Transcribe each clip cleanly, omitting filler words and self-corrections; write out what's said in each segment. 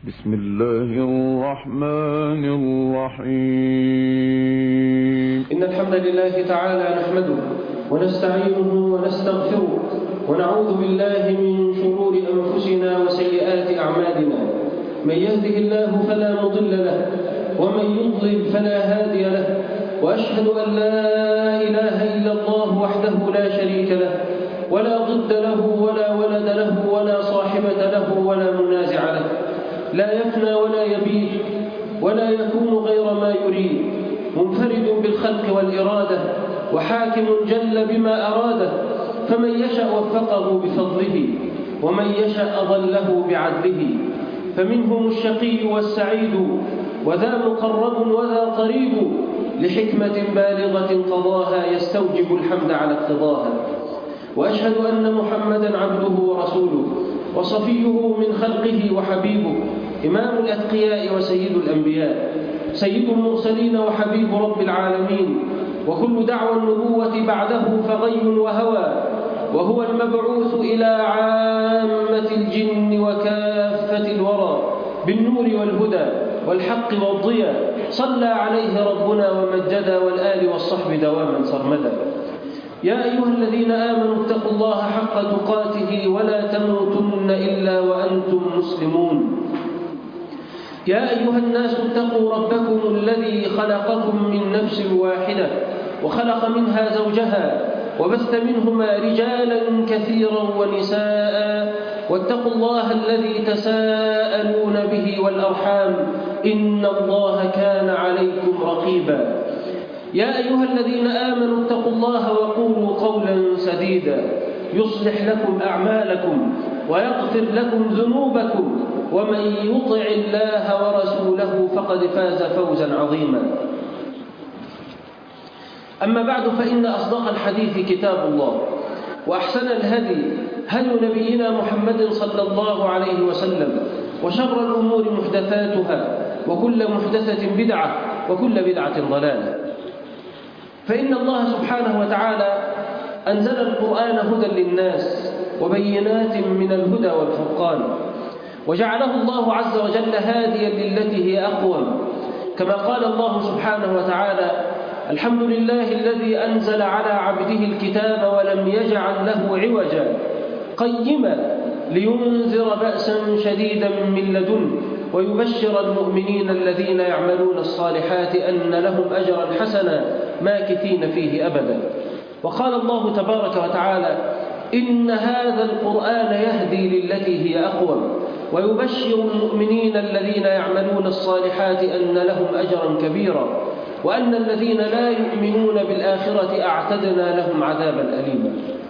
بسم الله الرحمن الرحيم. إن الحمد لله تعالى نحمده ونستعينه ونستغفره ونعوذ بالله من شرور أنفسنا وسيئات أعمالنا. من يهده الله فلا مضل له ومن يضلل فلا هادي له، وأشهد أن لا إله إلا الله وحده لا شريك له ولا ضد له ولا ولد له ولا صاحبة له ولا منازع له، لا يفنى ولا يبيد ولا يكون غير ما يريد، منفرد بالخلق والإرادة وحاكم جل بما أراده، فمن يشاء وفقه بفضله ومن يشاء أضله بعدله، فمنهم الشقي والسعيد وذا مقرب وذا قريب، لحكمة بالغة قضاها يستوجب الحمد على اقتضاها. وأشهد أن محمدا عبده ورسوله وصفيه من خلقه وحبيبه، إمام الأتقياء وسيد الأنبياء، سيد المرسلين وحبيب رب العالمين، وكل دعوى النبوة بعده فغي وهوى، وهو المبعوث إلى عامة الجن وكافة الورى بالنور والهدى والحق والضياء، صلى عليه ربنا ومجدا، والآل والصحب دواما سرمدا. يا أيها الذين آمنوا اتقوا الله حق تقاته ولا تموتن إلا وأنتم مسلمون. يا أيها الناس اتقوا ربكم الذي خلقكم من نفس واحدة وخلق منها زوجها وبث منهما رجالا كثيرا ونساء، واتقوا الله الذي تساءلون به والأرحام، إن الله كان عليكم رقيبا. يا أيها الذين آمنوا اتقوا الله وقولوا قولا سديدا يصلح لكم أعمالكم ويغفر لكم ذنوبكم، ومن يطع الله ورسوله فقد فاز فوزا عظيما. أما بعد، فإن أصدق الحديث كتاب الله، وأحسن الهدي هدي نبينا محمد صلى الله عليه وسلم، وشر الأمور محدثاتها، وكل محدثة بدعة، وكل بدعة ضلالة. فإن الله سبحانه وتعالى أنزل القرآن هدى للناس وبينات من الهدى والفرقان، وجعله الله عز وجل هاديا للتي هي أقوم، كما قال الله سبحانه وتعالى: الحمد لله الذي أنزل على عبده الكتاب ولم يجعل له عوجا قيما لينذر بأسا شديدا من لدنه ويبشر المؤمنين الذين يعملون الصالحات أن لهم أجرا حسنا ماكثين فيه أبدا. وقال الله تبارك وتعالى: إن هذا القرآن يهدي للتي هي أقوم ويبشر المؤمنين الذين يعملون الصالحات أن لهم أجرا كبيرا، وأن الذين لا يؤمنون بالآخرة أعتدنا لهم عذابا أليما.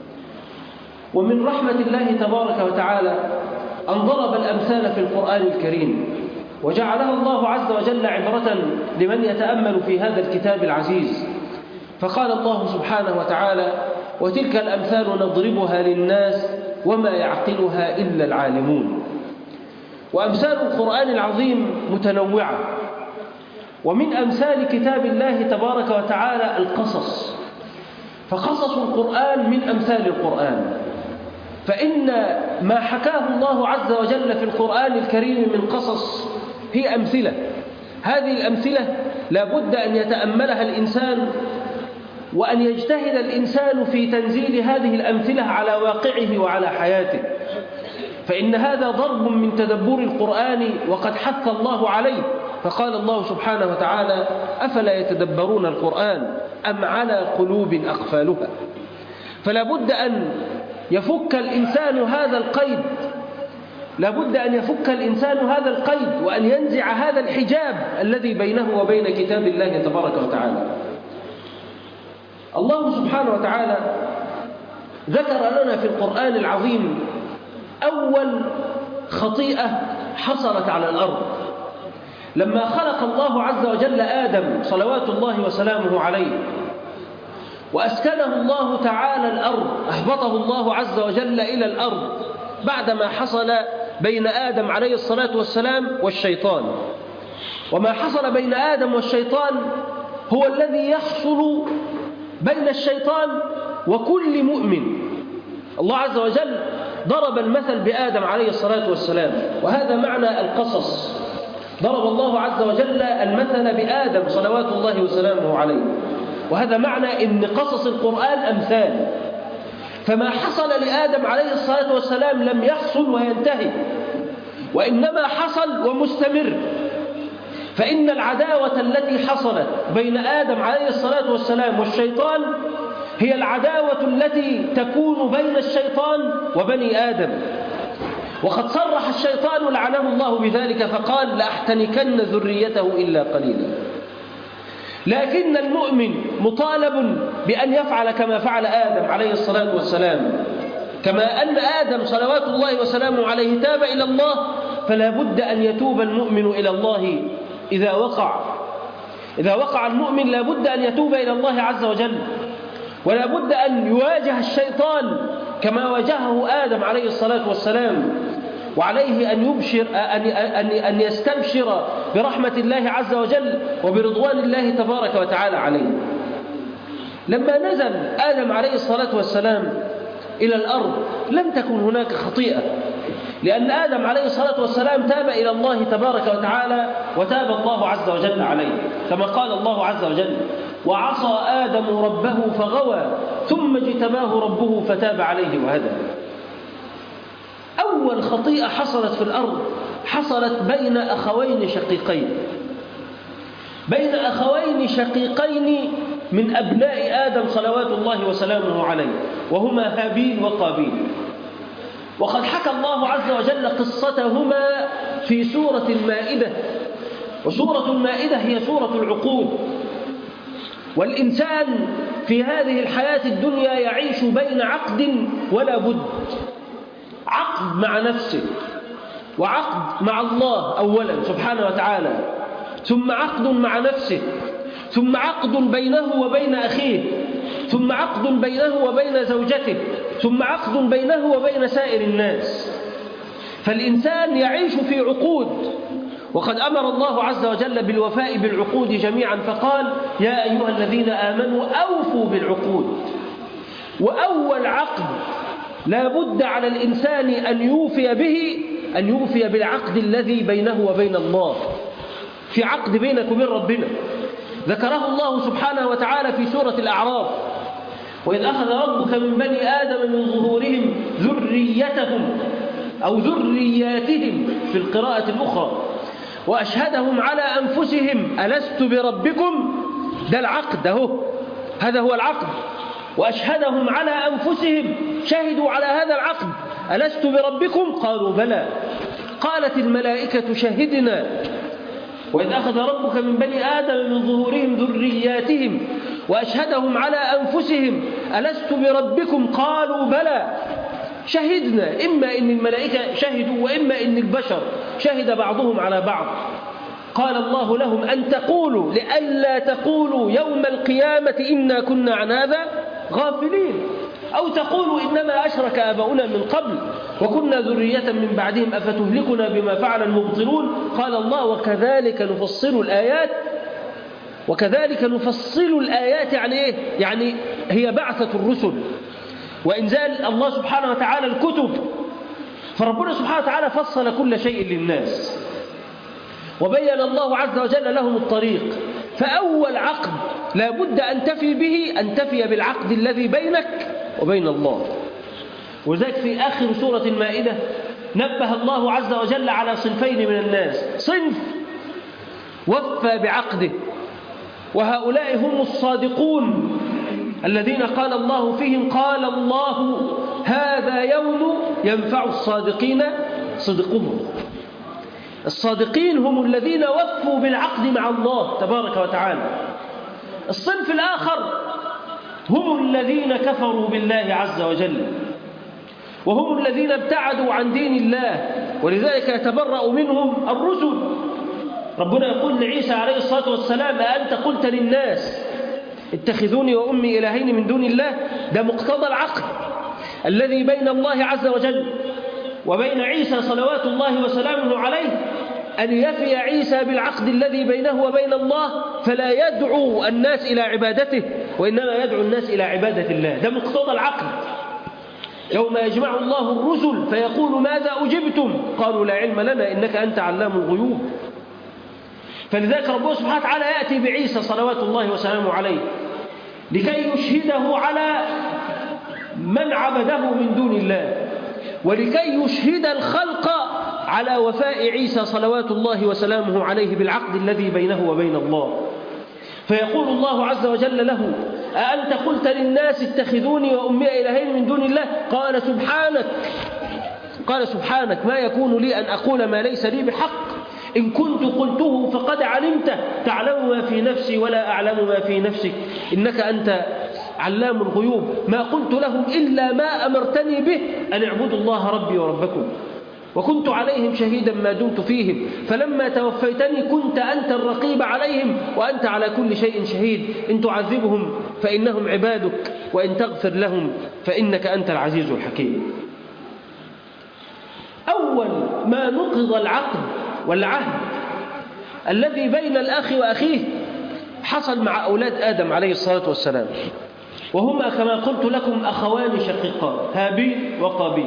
ومن رحمة الله تبارك وتعالى أن ضرب الأمثال في القرآن الكريم، وجعلها الله عز وجل عبرة لمن يتأمل في هذا الكتاب العزيز. فقال الله سبحانه وتعالى: وتلك الأمثال نضربها للناس وما يعقلها إلا العالمون. وأمثال القرآن العظيم متنوعة، ومن أمثال كتاب الله تبارك وتعالى القصص، فقصص القرآن من أمثال القرآن، فإن ما حكاه الله عز وجل في القرآن الكريم من قصص هي أمثلة. هذه الأمثلة لا بد أن يتأملها الإنسان، وأن يجتهد الإنسان في تنزيل هذه الأمثلة على واقعه وعلى حياته، فإن هذا ضرب من تدبر القرآن وقد حث الله عليه. فقال الله سبحانه وتعالى: أفلا يتدبرون القرآن أم على قلوب أقفالها. فلا بد أن يفك الإنسان هذا القيد، لا بد أن يفك الإنسان هذا القيد، وأن ينزع هذا الحجاب الذي بينه وبين كتاب الله تبارك وتعالى. الله سبحانه وتعالى ذكر لنا في القرآن العظيم أول خطيئة حصلت على الأرض، لما خلق الله عز وجل آدم صلوات الله وسلامه عليه، وأسكنه الله تعالى الأرض، أهبطه الله عز وجل إلى الأرض بعدما حصل بين آدم عليه الصلاة والسلام والشيطان. وما حصل بين آدم والشيطان هو الذي يحصل بين الشيطان وكل مؤمن. الله عز وجل ضرب المثل بآدم عليه الصلاة والسلام، وهذا معنى القصص. ضرب الله عز وجل المثل بآدم صلوات الله وسلامه عليه، وهذا معنى إن قصص القرآن أمثال. فما حصل لآدم عليه الصلاة والسلام لم يحصل وينتهي، وإنما حصل ومستمر. فإن العداوة التي حصلت بين آدم عليه الصلاة والسلام والشيطان هي العداوة التي تكون بين الشيطان وبني آدم. وقد صرح الشيطان لعنه الله بذلك فقال: لأحتنكن ذريته إلا قليلا. لكن المؤمن مطالب بأن يفعل كما فعل آدم عليه الصلاة والسلام. كما أن آدم صلوات الله وسلامه عليه تاب إلى الله، فلا بد أن يتوب المؤمن إلى الله إذا وقع المؤمن لا بد أن يتوب إلى الله عز وجل، ولا بد أن يواجه الشيطان كما واجهه آدم عليه الصلاة والسلام. وعليه أن يستبشر برحمة الله عز وجل وبرضوان الله تبارك وتعالى عليه. لما نزل آدم عليه الصلاة والسلام إلى الأرض لم تكن هناك خطيئة، لأن آدم عليه الصلاة والسلام تاب إلى الله تبارك وتعالى وتاب الله عز وجل عليه، كما قال الله عز وجل: وعصى آدم ربه فغوى ثم اجتباه ربه فتاب عليه وهدى. أول خطيئة حصلت في الأرض حصلت بين أخوين شقيقين من أبناء آدم صلوات الله وسلامه عليه، وهما هابيل وقابيل. وقد حكى الله عز وجل قصتهما في سورة المائدة، وسورة المائدة هي سورة العقود. والإنسان في هذه الحياة الدنيا يعيش بين عقد ولا بد، عقد مع نفسه، وعقد مع الله أولا سبحانه وتعالى، ثم عقد مع نفسه، ثم عقد بينه وبين أخيه، ثم عقد بينه وبين زوجته، ثم عقد بينه وبين سائر الناس. فالإنسان يعيش في عقود، وقد أمر الله عز وجل بالوفاء بالعقود جميعا فقال: يا أيها الذين آمنوا أوفوا بالعقود. وأول عقد لا بد على الإنسان أن يوفي به أن يوفي بالعقد الذي بينه وبين الله. في عقد بينك وبين ربنا ذكره الله سبحانه وتعالى في سورة الأعراف: وإذ أخذ ربك من بني آدم من ظهورهم ذريتهم أو ذرياتهم في القراءة الأخرى وأشهدهم على أنفسهم ألست بربكم. ده العقد اهو، هذا هو العقد. وأشهدهم على أنفسهم، شهدوا على هذا العقد: ألست بربكم؟ قالوا بلى. قالت الملائكة شهدنا. وإذ أخذ ربك من بني آدم من ظهورهم ذرياتهم وأشهدهم على أنفسهم ألست بربكم؟ قالوا بلى شهدنا. إما إن الملائكة شهدوا وإما إن البشر شهد بعضهم على بعض. قال الله لهم: أن تقولوا لئلا تقولوا يوم القيامة إنا كنا عن هذا غافلين، أو تقولوا إنما أشرك آباؤنا من قبل وكنا ذرية من بعدهم أفتهلكنا بما فعل المبطلون. قال الله: وكذلك نفصل الآيات. يعني إيه؟ يعني هي بعثة الرسل وإنزال الله سبحانه وتعالى الكتب. فربنا سبحانه وتعالى فصل كل شيء للناس وبين الله عز وجل لهم الطريق. فأول عقد لا بد أن تفي به أن تفي بالعقد الذي بينك وبين الله. وذلك في آخر سورة المائدة نبه الله عز وجل على صنفين من الناس: صنف وفى بعقده، وهؤلاء هم الصادقون الذين قال الله فيهم: قال الله هذا يوم ينفع الصادقين صدقهم. الصادقين هم الذين وفوا بالعقد مع الله تبارك وتعالى. الصنف الآخر هم الذين كفروا بالله عز وجل، وهم الذين ابتعدوا عن دين الله، ولذلك يتبرأ منهم الرسل. ربنا يقول لعيسى عليه الصلاة والسلام: أأنت قلت للناس اتخذوني وأمي إلهين من دون الله؟ ده مقتضى العقد الذي بين الله عز وجل وبين عيسى صلوات الله وسلامه عليه، أن يفي عيسى بالعقد الذي بينه وبين الله، فلا يدعو الناس إلى عبادته وإنما يدعو الناس إلى عبادة الله. ده مقتضى العقد. يوم يجمع الله الرسل فيقول ماذا أجبتم؟ قالوا لا علم لنا إنك أنت علام الغيوب. فلذلك ربنا سبحانه وتعالى يأتي بعيسى صلوات الله وسلامه عليه لكي يشهده على من عبده من دون الله، ولكي يشهد الخلق على وفاء عيسى صلوات الله وسلامه عليه بالعقد الذي بينه وبين الله. فيقول الله عز وجل له: أأنت قلت للناس اتخذوني وأمي إلهين من دون الله؟ قال سبحانك ما يكون لي أن أقول ما ليس لي بحق، إن كنت قلته فقد علمته، تعلم ما في نفسي ولا أعلم ما في نفسك، إنك أنت علام الغيوب. ما قلت لهم إلا ما أمرتني به أن اعبدوا الله ربي وربكم، وكنت عليهم شهيدا ما دمت فيهم، فلما توفيتني كنت أنت الرقيب عليهم وأنت على كل شيء شهيد، إن تعذبهم فإنهم عبادك وإن تغفر لهم فإنك أنت العزيز الحكيم. أول ما نقض العقد والعهد الذي بين الأخ وأخيه حصل مع أولاد آدم عليه الصلاة والسلام، وهما كما قلت لكم أخوان شقيقان، هابيل وقابيل.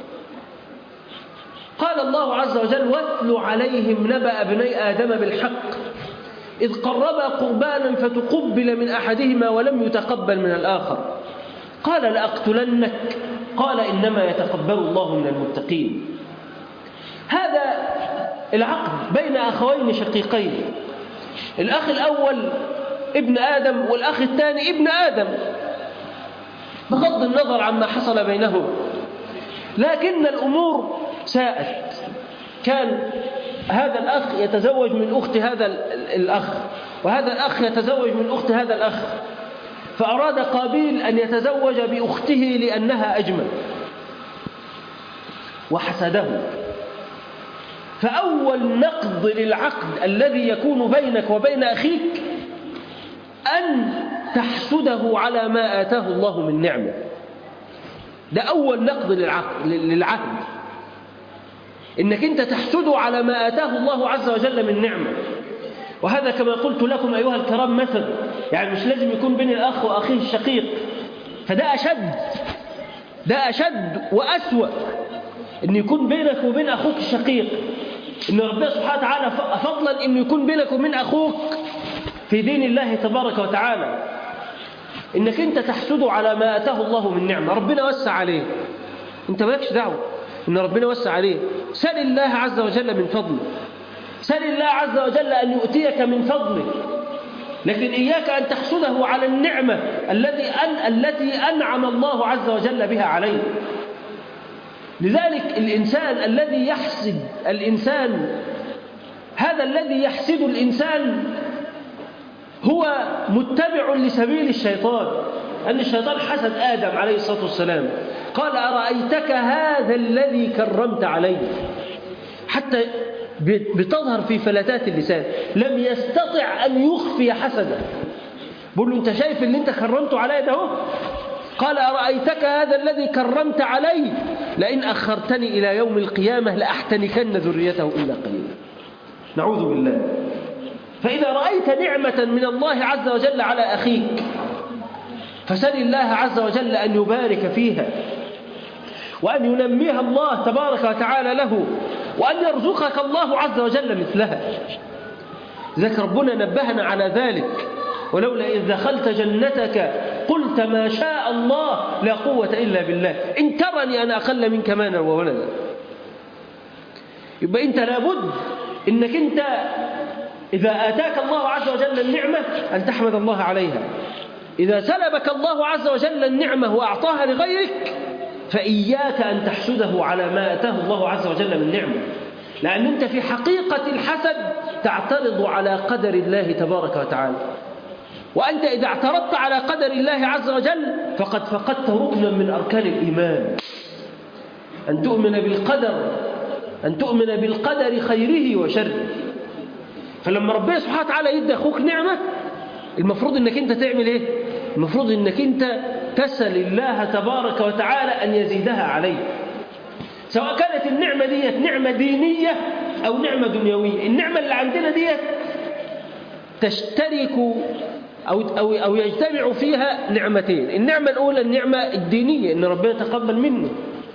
قال الله عز وجل: واتل عليهم نبأ ابني آدم بالحق إذ قربا قربانا فتقبل من أحدهما ولم يتقبل من الآخر قال لأقتلنك قال إنما يتقبل الله من المتقين. هذا العقد بين أخوين شقيقين، الأخ الأول ابن آدم والأخ الثاني ابن آدم، بغض النظر عما حصل بينهم، لكن الأمور ساءت. كان هذا الأخ يتزوج من أخت هذا الأخ، وهذا الأخ يتزوج من أخت هذا الأخ، فأراد قابيل أن يتزوج بأخته لأنها أجمل وحسده. فأول نقض للعقد الذي يكون بينك وبين أخيك أن تحسده على ما آتاه الله من نعمة. ده أول نقض للعهد، إنك أنت تحسده على ما آتاه الله عز وجل من نعمة. وهذا كما قلت لكم أيها الكرام مثل، يعني مش لازم يكون بين الأخ وأخيه الشقيق، فده أشد وأسوأ إن يكون بينك وبين أخوك الشقيق، إن ربنا سبحانه وتعالى فضلا إنه يكون بينك وبين أخوك في دين الله تبارك وتعالى، إنك أنت تحسده على ما آتاه الله من نعمة. ربنا وسع عليه، أنت مالكش دعوة إن ربنا وسع عليه. سل الله عز وجل من فضله، سل الله عز وجل أن يؤتيك من فضله، لكن إياك أن تحسده على النعمة التي أنعم الله عز وجل بها عليه. لذلك الإنسان الذي يحسد الإنسان، هذا الذي يحسد الإنسان هو متبع لسبيل الشيطان، أن الشيطان حسد آدم عليه الصلاة والسلام، قال أرأيتك هذا الذي كرمت عليه، حتى بتظهر في فلتات اللسان، لم يستطع أن يخفي حسده. بقول له أنت شايف اللي أنت كرمته عليه ده؟ قال أرأيتك هذا الذي كرمت عليه لئن أخرتني إلى يوم القيامة لأحتنكن ذريته إلا قليلا. نعوذ بالله. فإذا رأيت نعمة من الله عز وجل على أخيك فسل الله عز وجل أن يبارك فيها، وأن ينميها الله تبارك وتعالى له، وأن يرزقك الله عز وجل مثلها. ذكر ربنا نبهنا على ذلك: ولولا إذ دخلت جنتك قلت ما شاء الله لا قوة إلا بالله إن ترني أنا أقل منك مالا وولدا. يبقى أنت لابد إنك أنت إذا آتاك الله عز وجل النعمة أن تحمد الله عليها. إذا سلبك الله عز وجل النعمة وأعطاها لغيرك فإياك أن تحسده على ما آتاه الله عز وجل من نعمة، لأن أنت في حقيقة الحسد تعترض على قدر الله تبارك وتعالى. وأنت إذا اعترضت على قدر الله عز وجل فقد فقدت ركنا من أركان الإيمان، أن تؤمن بالقدر خيره وشره. فلما ربنا سبحانه وتعالى يدي أخوك نعمة، المفروض أنك أنت تعمل إيه؟ المفروض أنك أنت تسأل الله تبارك وتعالى أن يزيدها عليك، سواء كانت النعمة دي نعمة دينية أو نعمة دنيوية. النعمة اللي عندنا دي تشترك أو يجتمع فيها نعمتين. النعمة الأولى النعمة الدينية، إن ربنا يتقبل منه.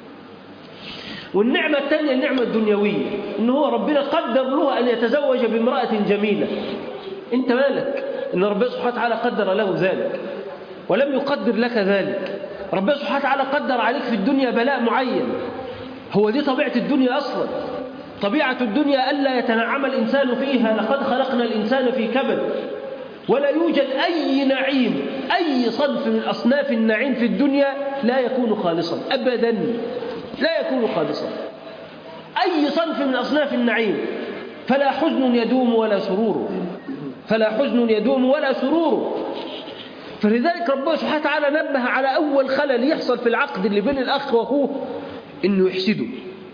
والنعمة الثانية النعمة الدنيوية، إن هو ربنا قدر له أن يتزوج بامرأة جميلة. أنت مالك إن ربنا سبحانه وتعالى قدر له ذلك ولم يقدر لك ذلك. ربنا سبحانه وتعالى قدر عليك في الدنيا بلاء معين، هو دي طبيعة الدنيا أصلا. طبيعة الدنيا ألا يتنعم الإنسان فيها، لقد خلقنا الإنسان في كبد. ولا يوجد أي نعيم، أي صنف من أصناف النعيم في الدنيا لا يكون خالصا أبدا، لا يكون خالصا أي صنف من أصناف النعيم. فلا حزن يدوم ولا سرور، فلا حزن يدوم ولا سرور. فلذلك ربنا سبحانه وتعالى نبه على أول خلل يحصل في العقد اللي بين الأخ وأخوه، إنه يحسده،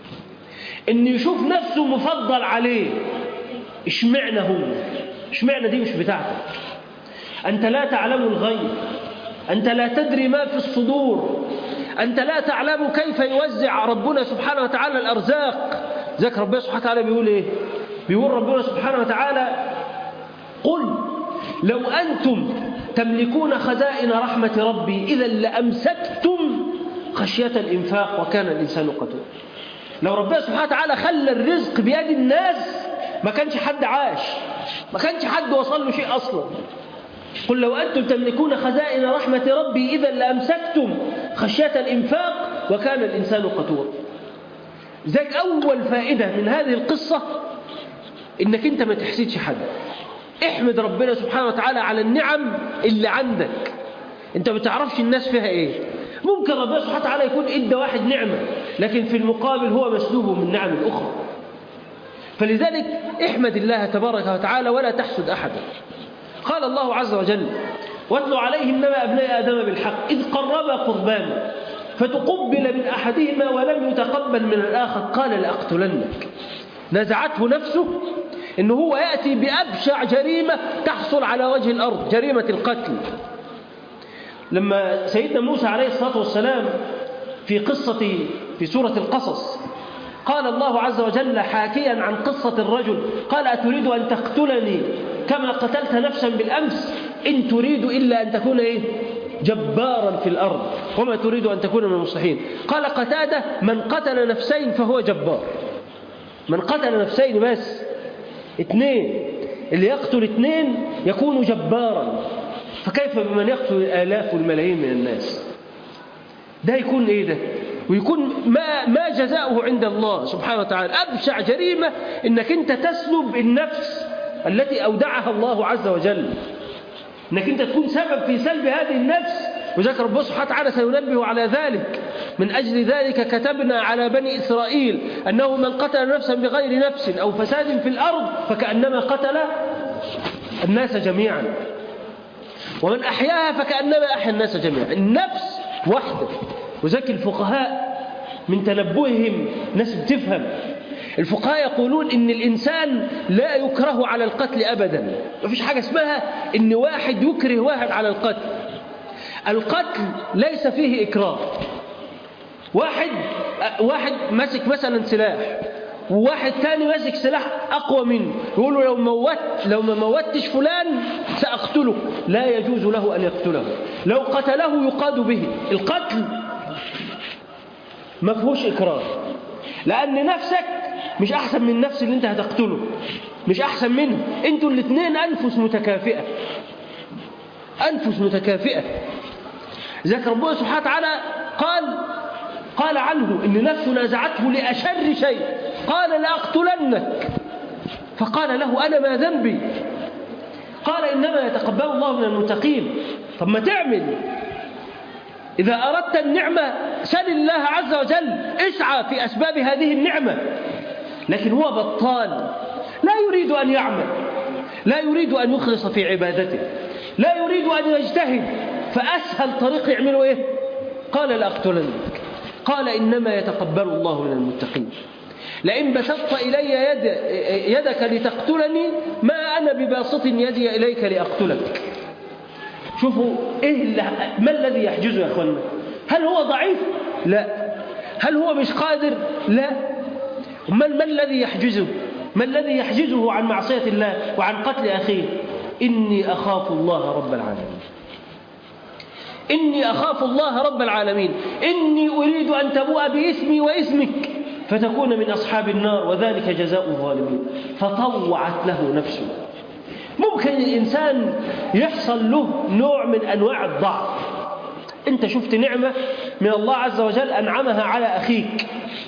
إنه يشوف نفسه مفضل عليه. اشمعنى هو؟ اشمعنى دي مش بتاعتك؟ أنت لا تعلم الغيب، أنت لا تدري ما في الصدور، أنت لا تعلم كيف يوزع ربنا سبحانه وتعالى الأرزاق. ذلك ربنا سبحانه وتعالى بيقول إيه؟ بيقول ربنا سبحانه وتعالى: قل لو أنتم تملكون خزائن رحمة ربي إذا لأمسكتم خشية الإنفاق وكان الإنسان قتورا. لو ربنا سبحانه وتعالى خلى الرزق بيد الناس ما كانش حد عاش، ما كانش حد وصل له شيء أصلا. قل لو أنتم تملكون خزائن رحمة ربي إذا لأمسكتم خشية الإنفاق وكان الإنسان قتورا. ذلك أول فائدة من هذه القصة إنك أنت ما تحسدش حد. احمد ربنا سبحانه وتعالى على النعم اللي عندك. أنت ما تعرفش الناس فيها إيه. ممكن ربنا سبحانه وتعالى يكون إدى واحد نعمة، لكن في المقابل هو مسلوب من نعم الأخرى. فلذلك احمد الله تبارك وتعالى ولا تحسد أحدا. قال الله عز وجل: واتل عليهم نبأ ابني آدم بالحق إذ قربا قربانا فتقبل من أحدهما ولم يتقبل من الآخر قال لأقتلنك. نزعته نفسه إنه هو يأتي بأبشع جريمة تحصل على وجه الأرض، جريمة القتل. لما سيدنا موسى عليه الصلاة والسلام في سورة القصص قال الله عز وجل حاكيا عن قصة الرجل قال: أتريد أن تقتلني كما قتلت نفسا بالأمس إن تريد إلا أن تكون جبارا في الأرض وما تريد أن تكون من المصلحين. قال قتادة: من قتل نفسين فهو جبار. من قتل نفسين بس، 2، اللي يقتل 2 يكون جبارا، فكيف بمن يقتل الآلاف والملايين من الناس؟ ده يكون إيه ده؟ ويكون ما جزاؤه عند الله سبحانه وتعالى. أبشع جريمة إنك أنت تسلب النفس التي أودعها الله عز وجل، إنك أنت تكون سبب في سلب هذه النفس. وذكر ربنا سبحانه وتعالى سينبه على ذلك: من أجل ذلك كتبنا على بني إسرائيل أنه من قتل نفسا بغير نفس أو فساد في الأرض فكأنما قتل الناس جميعا ومن أحياها فكأنما أحيا الناس جميعا. النفس واحدة. وذلك الفقهاء من تنبههم ناس بتفهم، الفقهاء يقولون إن الإنسان لا يكره على القتل أبدا. ما فيش حاجة اسمها إن واحد يكره واحد على القتل. القتل ليس فيه إكراه. واحد ماسك مثلا سلاح وواحد تاني ماسك سلاح أقوى منه، يقول له لو ما موتش فلان سأقتله، لا يجوز له أن يقتله. لو قتله يقاد به. القتل ما فيهوش إكراه، لأن نفسك مش أحسن من النفس اللي أنت هتقتله، مش أحسن منه. أنتوا الاثنين أنفس متكافئة، أنفس متكافئة. ذكر ربنا سبحانه وتعالى قال عنه إن نفسه نازعته لأشر شيء، قال لأقتلنك، فقال له: أنا ما ذنبي؟ قال: إنما يتقبل الله من المتقين. طب ما تعمل، إذا أردت النعمة سل الله عز وجل، اسعى في أسباب هذه النعمة. لكن هو بطال، لا يريد أن يعمل، لا يريد أن يخلص في عبادته، لا يريد أن يجتهد، فأسهل طريق يعمله إيه؟ قال لأقتلنك. قال: إنما يتقبل الله من المتقين. لئن بسطت إلي يدك لتقتلني ما أنا بباسط يدي إليك لأقتلك. شوفوا ما الذي يحجزه يا أخوانا؟ هل هو ضعيف؟ لا. هل هو مش قادر؟ لا. ما الذي يحجزه؟ ما الذي يحجزه عن معصية الله وعن قتل أخيه؟ إني أخاف الله رب العالمين، إني أخاف الله رب العالمين، إني أريد أن تبوء بإثمي وإثمك فتكون من أصحاب النار وذلك جزاء الظالمين. فطوعت له نفسه. ممكن الإنسان يحصل له نوع من أنواع الضعف. أنت شفت نعمة من الله عز وجل أنعمها على أخيك،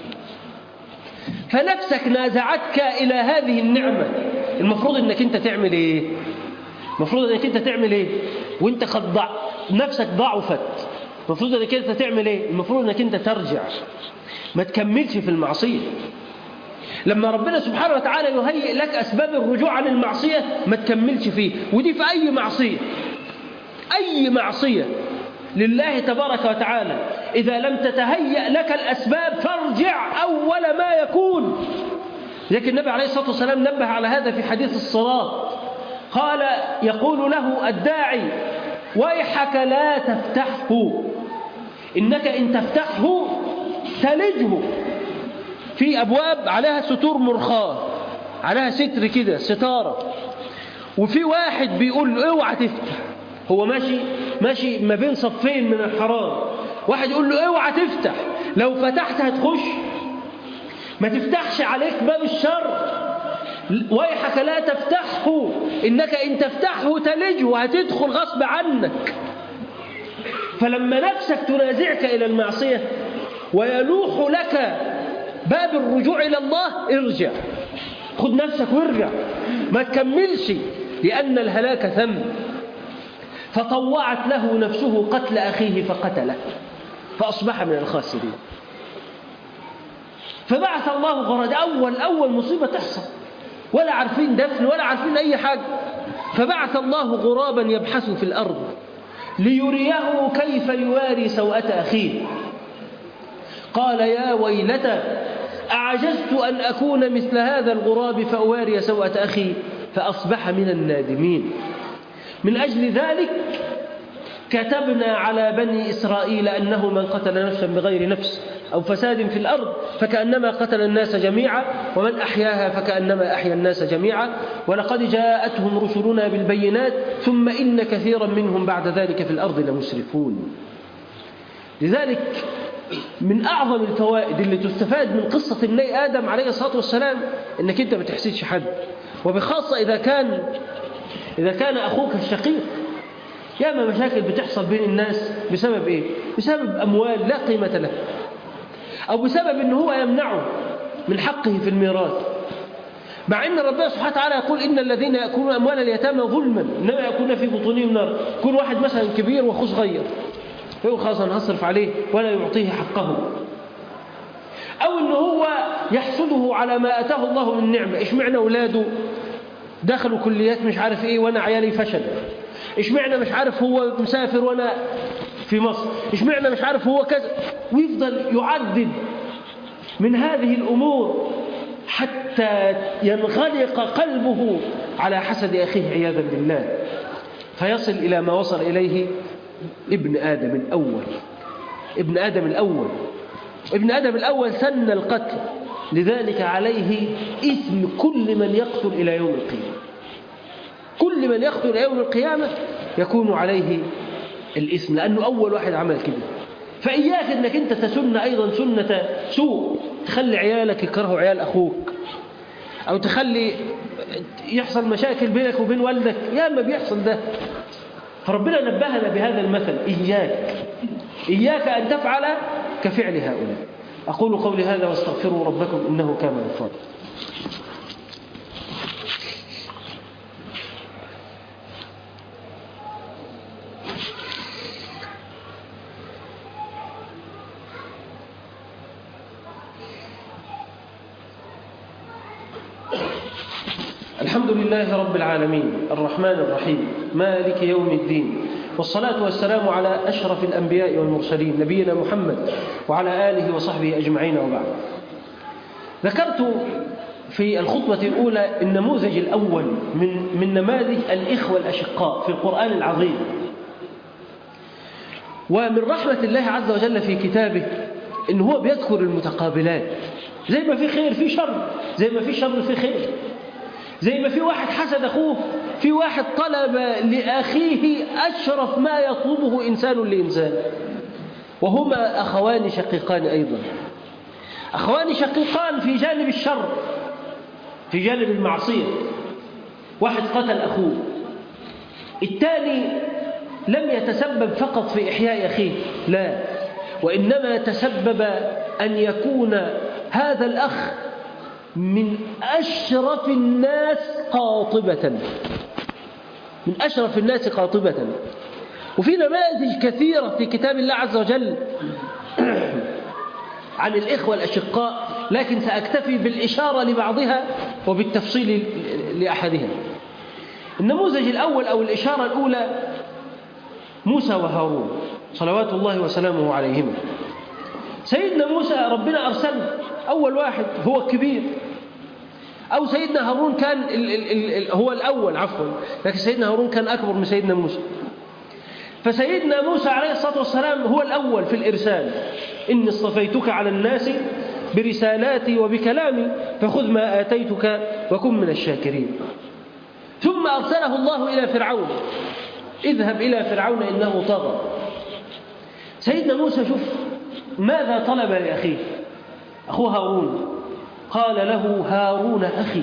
فنفسك نازعتك إلى هذه النعمة. المفروض أنك أنت تعمل إيه؟ المفروض أنك أنت تعمل إيه؟ وأنت قد نفسك ضعفت، المفروض أنك أنت تعمل إيه؟ المفروض أنك أنت ترجع، ما تكملش في المعصية. لما ربنا سبحانه وتعالى يهيئ لك أسباب الرجوع عن المعصية ما تكملش فيه. ودي في أي معصية، أي معصية لله تبارك وتعالى، إذا لم تتهيأ لك الأسباب فارجع أول ما يكون. لكن النبي عليه الصلاة والسلام نبه على هذا في حديث الصراط، قال يقول له الداعي ويحك لا تفتحه، إنك إن تفتحه تلجه. في أبواب عليها ستور مرخاة، عليها ستر كده، ستارة، وفي واحد بيقول له اوعى تفتح، هو ماشي ما بين صفين من الحرام، واحد يقول له اوعى تفتح، لو فتحت هتخش، ما تفتحش عليك باب الشر، ويحك لا تفتحه إنك إن تفتحه تلجه، هتدخل غصب عنك. فلما نفسك تنازعك إلى المعصية ويلوح لك باب الرجوع إلى الله، ارجع، خد نفسك وارجع، ما تكملش، لأن الهلاك ذنب. فطوعت له نفسه قتل أخيه فقتله فأصبح من الخاسرين. فبعث الله غرض، أول مصيبة تحصل، ولا عارفين دفن ولا عارفين أي حاجة. فبعث الله غرابا يبحث في الأرض ليريه كيف يواري سوءة أخيه. قال يا ويلتى أعجزت أن أكون مثل هذا الغراب فأواري سوءة أخي فأصبح من النادمين. من أجل ذلك كتبنا على بني إسرائيل أنه من قتل نفسا بغير نفس أو فساد في الأرض فكأنما قتل الناس جميعا ومن أحياها فكأنما أحيا الناس جميعا ولقد جاءتهم رسلنا بالبينات ثم إن كثيرا منهم بعد ذلك في الأرض لمسرفون. لذلك من أعظم الفوائد اللي تستفاد من قصة ابني آدم عليه الصلاة والسلام إنك أنت ما تحسدش حد، وبخاصة إذا كان أخوك الشقيق. ياما مشاكل بتحصل بين الناس بسبب إيه؟ بسبب أموال لا قيمة لها، أو بسبب إن هو يمنعه من حقه في الميراث، مع إن ربنا سبحانه وتعالى يقول إن الذين يأكلون أموال اليتامى ظلما إنما يأكلون في بطونهم نار. يكون واحد مثلا كبير وأخوه صغير يقول خلاص أنا هصرف عليه ولا يعطيه حقه، أو إن هو يحسده على ما أتاه الله من نعمة. إيش معنى أولاده دخلوا كليات مش عارف إيه وأنا عيالي فشل، إيش معنى مش عارف هو مسافر وأنا في مصر، إيش معنى مش عارف هو كذا، ويفضل يعدد من هذه الأمور حتى ينغلق قلبه على حسد أخيه عياذا بالله، فيصل إلى ما وصل إليه ابن آدم الأول سن القتل، لذلك عليه إثم كل من يقتل إلى يوم القيامة. كل من يقتل إلى يوم القيامة يكون عليه الإثم لأنه أول واحد عمل كده. فإياك أنك أنت تسن أيضا سنة سوء، تخلي عيالك يكرهوا عيال أخوك، أو تخلي يحصل مشاكل بينك وبين والدك، يا ما بيحصل ده. فربنا نبهنا بهذا المثل، إياك أن تفعل كفعل هؤلاء. أقول قولي هذا واستغفروا ربكم إنه كان غفارا. الحمد لله رب العالمين الرحمن الرحيم مالك يوم الدين، والصلاة والسلام على أشرف الأنبياء والمرسلين نبينا محمد وعلى آله وصحبه أجمعين، وبعد. ذكرت في الخطبة الأولى النموذج الأول من نماذج الإخوة الأشقاء في القرآن العظيم. ومن رحمة الله عز وجل في كتابه إن هو بيذكر المتقابلات، زي ما في خير في شر، زي ما في شر في خير، زي ما في واحد حسد أخوه في واحد طلب لأخيه أشرف ما يطلبه إنسان لإنسان، وهما أخوان شقيقان أيضا، أخوان شقيقان في جانب الشر، في جانب المعصية. واحد قتل أخوه، الثاني لم يتسبب فقط في إحياء أخيه، لا، وإنما تسبب أن يكون هذا الأخ من أشرف الناس قاطبة، من أشرف الناس قاطبة. وفي نماذج كثيرة في كتاب الله عز وجل عن الإخوة الأشقاء، لكن سأكتفي بالإشارة لبعضها وبالتفصيل لأحدها. النموذج الأول أو الإشارة الأولى موسى وهارون صلوات الله وسلامه عليهما. سيدنا موسى ربنا أرسله أول واحد، هو الكبير، أو سيدنا هارون كان هو الأول عفوا، لكن سيدنا هارون كان أكبر من سيدنا موسى. فسيدنا موسى عليه الصلاة والسلام هو الأول في الإرسال، إني اصطفيتك على الناس برسالاتي وبكلامي فخذ ما آتيتك وكن من الشاكرين. ثم أرسله الله إلى فرعون، اذهب إلى فرعون إنه طغى. سيدنا موسى شوف ماذا طلب لأخيه، أخوه هارون، قال له هارون أخي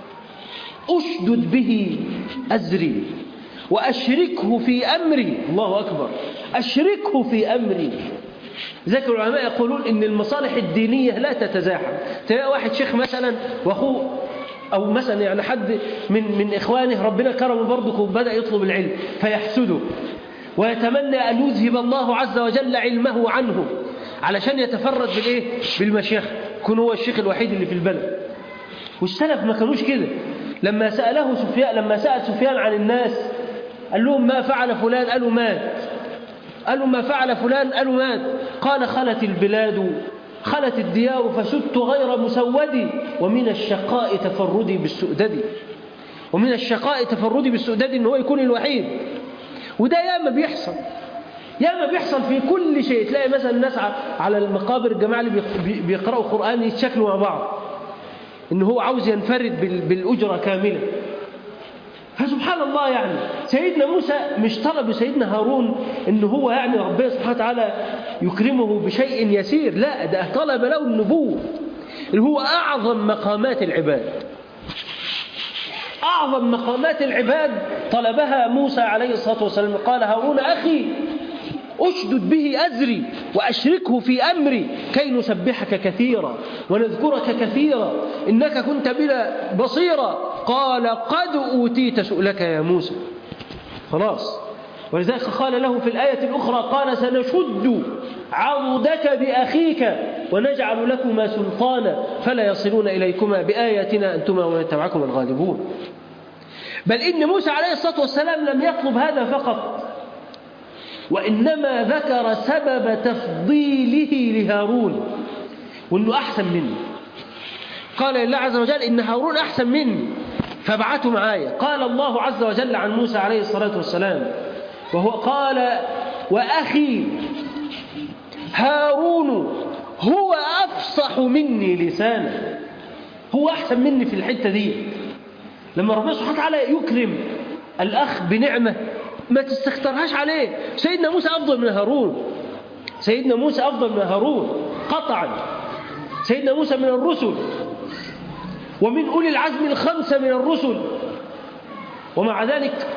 أشدد به أزري وأشركه في أمري. الله أكبر، أشركه في أمري. ذلك العلماء يقولون إن المصالح الدينية لا تتزاحم. تلاقي واحد شيخ مثلا وأخوه أو مثلا يعني حد من إخوانه ربنا كرمه برضه وبدأ يطلب العلم فيحسده ويتمنى أن يذهب الله عز وجل علمه عنه علشان يتفرد بالمشيخة، يكون هو الشيخ الوحيد اللي في البلد. والسلف ما كانوش كده. لما سأل سفيان عن الناس قال لهم ما فعل فلان؟ قالوا مات. قالوا ما فعل فلان؟ قالوا مات. قال خلت البلاد خلت الديار فسدت غير مسودي ومن الشقاء تفردي بالسؤدد. ومن الشقاء تفردي بالسؤدد إن هو يكون الوحيد. وده ياما بيحصل في كل شيء. تلاقي مثلا الناس على المقابر، الجماعة اللي بيقرأوا قرآن يتشكلوا مع بعض إن هو عاوز ينفرد بالأجرة كاملة. فسبحان الله، يعني سيدنا موسى مش طلب سيدنا هارون إن هو يعني ربنا سبحانه وتعالى يكرمه بشيء يسير، لا، ده طلب له النبوة اللي هو أعظم مقامات العباد. أعظم مقامات العباد طلبها موسى عليه الصلاة والسلام. قال هارون أخي أشدد به أزري وأشركه في أمري كي نسبحك كثيرا ونذكرك كثيرا إنك كنت بنا بصيرا. قال قد أوتيت سؤلك يا موسى. خلاص. ولذلك قال له في الآية الأخرى قال سنشد عضدك بأخيك ونجعل لكما سلطانا فلا يصلون إليكما بآياتنا أنتما ومن تبعكما الغالبون. بل إن موسى عليه الصلاة والسلام لم يطلب هذا فقط، وإنما ذكر سبب تفضيله لهارون وأنه أحسن منه. قال الله عز وجل إن هارون أحسن مني فابعثوا معايا. قال الله عز وجل عن موسى عليه الصلاة والسلام وهو قال وأخي هارون هو أفصح مني لسانا. هو أحسن مني في الحتة دي. لما ربنا سبحانه وتعالى يكرم الأخ بنعمة ما تستكترهاش عليه. سيدنا موسى أفضل من هارون، سيدنا موسى أفضل من هارون قطعا. سيدنا موسى من الرسل ومن أولي العزم الخمسة من الرسل، ومع ذلك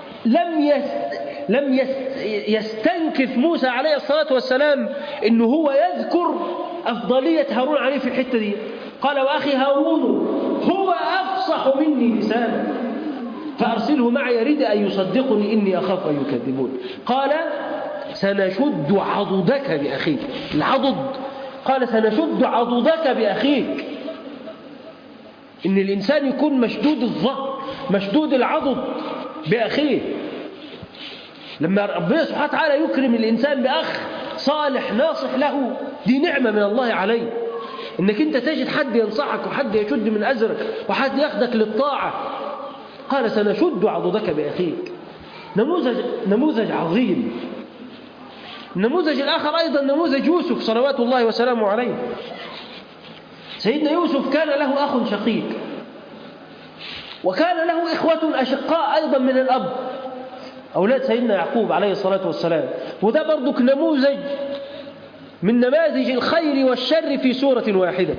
لم يستنكف موسى عليه الصلاة والسلام إنه هو يذكر أفضلية هارون عليه في الحتة دي. قال وأخي هارون هو أفصح مني لسانا فأرسله معي يريد أن يصدقني إني أخاف أن يكذبون. قال سنشد عضدك بأخيك. العضد قال سنشد عضدك بأخيك. إن الإنسان يكون مشدود الظهر مشدود العضد بأخيه. لما ربنا سبحانه وتعالى يكرم الإنسان بأخ صالح ناصح له، دي نعمة من الله عليه. إنك أنت تجد حد ينصحك وحد يشد من أزرك وحد ياخدك للطاعة. قال سنشد عضدك بأخيك. نموذج عظيم. النموذج الآخر أيضا نموذج يوسف صلوات الله وسلامه عليه. سيدنا يوسف كان له أخ شقيق وكان له إخوة أشقاء أيضا من الأب، أولاد سيدنا يعقوب عليه الصلاة والسلام. وده برضك نموذج من نماذج الخير والشر في سورة واحدة.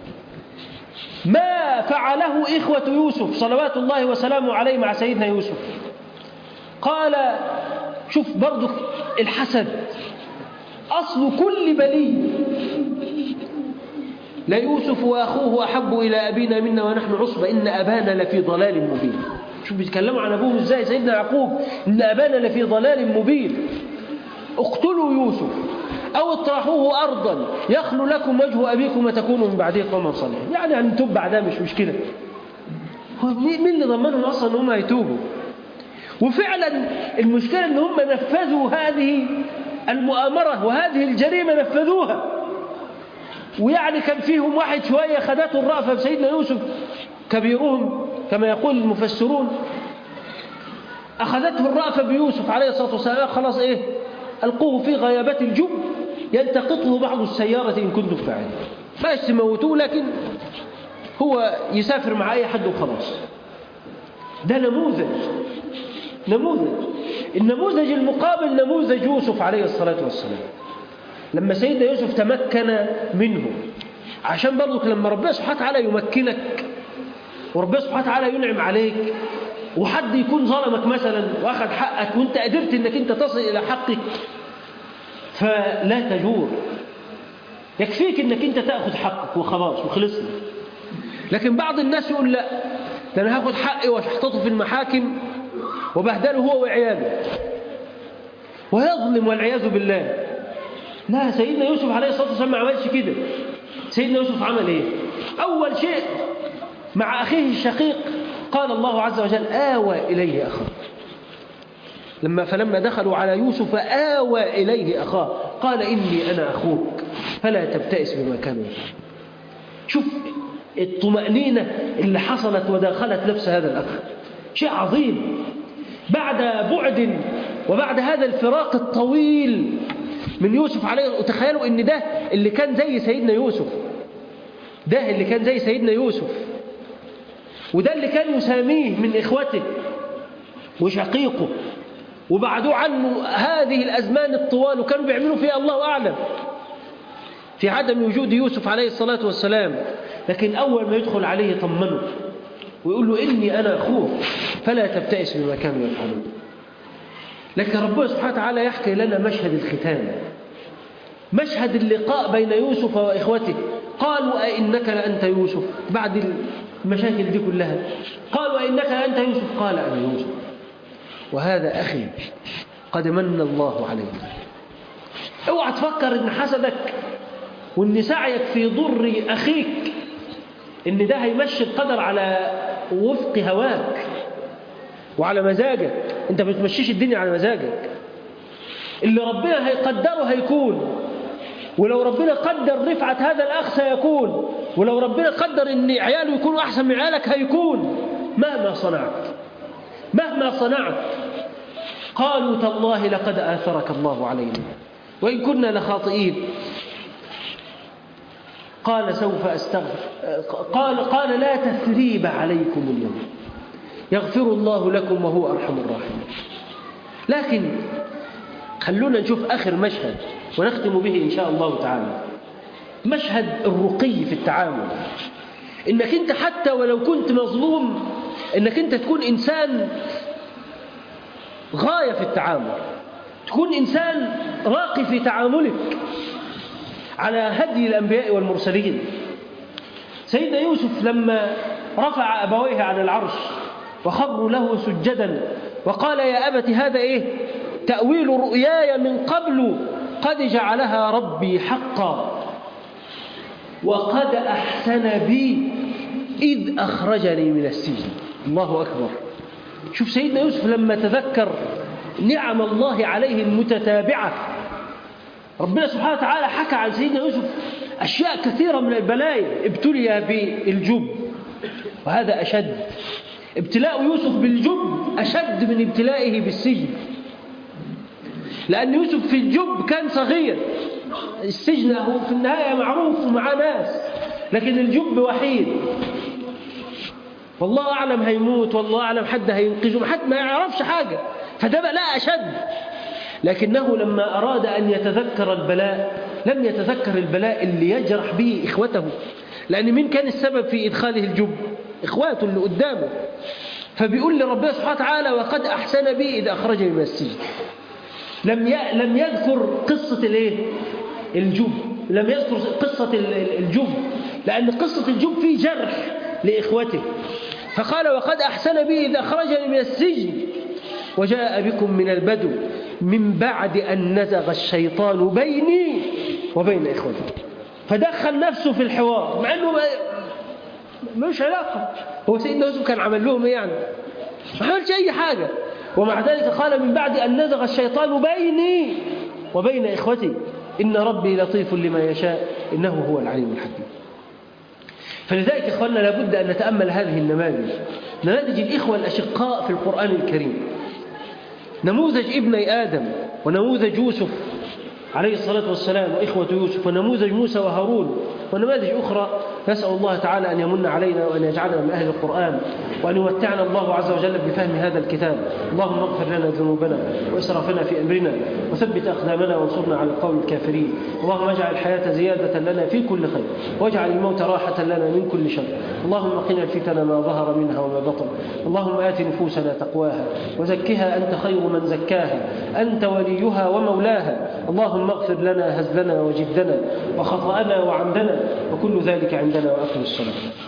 ما فعله إخوة يوسف صلوات الله وسلامه عليه مع سيدنا يوسف. قال شوف برضك الحسد أصل كل بلي. ليوسف وأخوه أحب إلى أبينا منا ونحن عصبة إن أبانا لفي ضلال مبين. شوف بيتكلموا عن أبوهم إزاي سيدنا يعقوب، إن أبانا لفي ضلال مبين. اقتلوا يوسف أو اطرحوه أرضا يخلو لكم وجه أبيكم وتكونوا من بعده قوما صالحين. يعني هنتوب بعدها مش مشكلة. مين اللي ضمنهم أصلا أنهم هيتوبوا؟ وفعلا المشكلة أن هم نفذوا هذه المؤامرة وهذه الجريمة نفذوها. ويعني كان فيهم واحد شوية خدته الرأفة بسيدنا يوسف، كبيرهم كما يقول المفسرون أخذته الرأفة بيوسف عليه الصلاة والسلام. خلاص إيه، ألقوه في غيابات الجب يلتقطه بعض السيارة إن كنتم فاعلين. باش تموتوه لكن هو يسافر مع أي حد وخلاص. ده نموذج. النموذج المقابل نموذج يوسف عليه الصلاة والسلام. لما سيدنا يوسف تمكن منه، عشان برضك لما ربنا سبحانه وتعالى يمكنك وربنا سبحانه وتعالى ينعم عليك وحد يكون ظلمك مثلا واخذ حقك وانت قدرت انك انت تصل الى حقك، فلا تجور. يكفيك انك انت تاخذ حقك وخلاص وخلصنا. لكن بعض الناس يقول لا، ده انا هاخذ حقي واشحطه في المحاكم وبهدله هو وعياله ويظلم والعياذ بالله. لا، سيدنا يوسف عليه الصلاة والسلام ما عملش كده. سيدنا يوسف عمل ايه؟ اول شيء مع اخيه الشقيق قال الله عز وجل آوى إليه أخاه. فلما دخلوا على يوسف آوى إليه أخاه قال إني أنا أخوك فلا تبتئس بما كانوا يفعلون. شوف الطمأنينة اللي حصلت وداخلت نفس هذا الأخ، شيء عظيم. بعد بعد وبعد هذا الفراق الطويل من يوسف عليه، وتخيلوا إن ده اللي كان زي سيدنا يوسف، ده اللي كان زي سيدنا يوسف، وده اللي كان يساميه من إخوته وشقيقه، وبعدوا عنه هذه الأزمان الطوال وكانوا بيعملوا فيها الله أعلم في عدم وجود يوسف عليه الصلاة والسلام. لكن أول ما يدخل عليه يطمنه ويقول له إني أنا أخوه فلا تبتئس بما كانوا يفعلون. لكن ربنا سبحانه وتعالى يحكي لنا مشهد الختام، مشهد اللقاء بين يوسف وإخوته. قالوا أئنك لأنت يوسف، بعد المشاكل دي كلها قالوا أئنك لأنت يوسف، قال أنا يوسف وهذا أخي قد من الله عليه. اوعى تفكر إن حسدك وإن سعيك في ضر أخيك إن ده هيمشي القدر على وفق هواك وعلى مزاجك. أنت ما بتمشيش الدنيا على مزاجك. اللي ربنا هيقدره هيكون، ولو ربنا قدر رفعة هذا الأخ سيكون، ولو ربنا قدر إن عياله يكونوا أحسن من عيالك هيكون، مهما صنعت. قالوا تالله لقد آثرك الله علينا وإن كنا لخاطئين. قال سوف أستغفر، قال لا تثريب عليكم اليوم يغفر الله لكم وهو أرحم الراحمين. لكن خلونا نشوف آخر مشهد ونختم به إن شاء الله تعالى، مشهد الرقي في التعامل. إنك أنت حتى ولو كنت مظلوم إنك أنت تكون إنسان غاية في التعامل، تكون إنسان راقي في تعاملك على هدي الأنبياء والمرسلين. سيدنا يوسف لما رفع أبويه على العرش وخروا له سجدا وقال يا أبت هذا إيه؟ تأويل رؤياي من قبل قد جعلها ربي حقا وقد أحسن بي إذ أخرجني من السجن. الله أكبر. شوف سيدنا يوسف لما تذكر نعم الله عليه المتتابعة. ربنا سبحانه وتعالى حكى عن سيدنا يوسف أشياء كثيرة من البلايا، ابتلي بالجب وهذا أشد. ابتلاء يوسف بالجب أشد من ابتلائه بالسجن، لأن يوسف في الجب كان صغير. السجن هو في النهاية معروف ومعاه ناس، لكن الجب وحيد. والله أعلم هيموت، والله أعلم حد هينقذه، حد ما يعرفش حاجة، فده بلاء أشد. لكنه لما أراد أن يتذكر البلاء لم يتذكر البلاء اللي يجرح به إخوته، لأن مين كان السبب في إدخاله الجب؟ إخواته اللي قدامه. فبيقول لربنا سبحانه وتعالى وقد أحسن بي إذا أخرجني من السجن. لم يذكر قصة الجب، لم يذكر قصة الجب، لأن قصة الجب فيه جرح لإخوته. فقال وقد أحسن بي إذا أخرجني من السجن وجاء بكم من البدو من بعد أن نزغ الشيطان بيني وبين إخوتي. فدخل نفسه في الحوار مع أنه مش علاقة. هو سيدنا يوسف كان عمل لهم إيه يعني؟ ما عملش أي حاجة، ومع ذلك قال من بعد أن نزغ الشيطان بيني وبين إخوتي إن ربي لطيف لما يشاء إنه هو العليم الحكيم. فلذلك إخواننا لابد أن نتأمل هذه النماذج، نماذج الإخوة الأشقاء في القرآن الكريم. نموذج ابني آدم، ونموذج يوسف عليه الصلاة والسلام وإخوة يوسف، ونموذج موسى وهارون، ونماذج أخرى. نسأل الله تعالى أن يمن علينا وأن يجعلنا من أهل القرآن، وأن يمتعنا الله عز وجل بفهم هذا الكتاب. اللهم اغفر لنا ذنوبنا وإسرافنا في أمرنا، وثبت أقدامنا وانصرنا على القوم الكافرين. اللهم اجعل الحياة زيادة لنا في كل خير، واجعل الموت راحة لنا من كل شر. اللهم قنا الفتن ما ظهر منها وما بطن. اللهم آت نفوسنا تقواها وزكها أنت خير من زكاها، أنت وليها ومولاها. اللهم اغفر لنا هزلنا وجدنا وخطأنا وعمدنا وكل ذلك عندنا، وأقم الصلاة.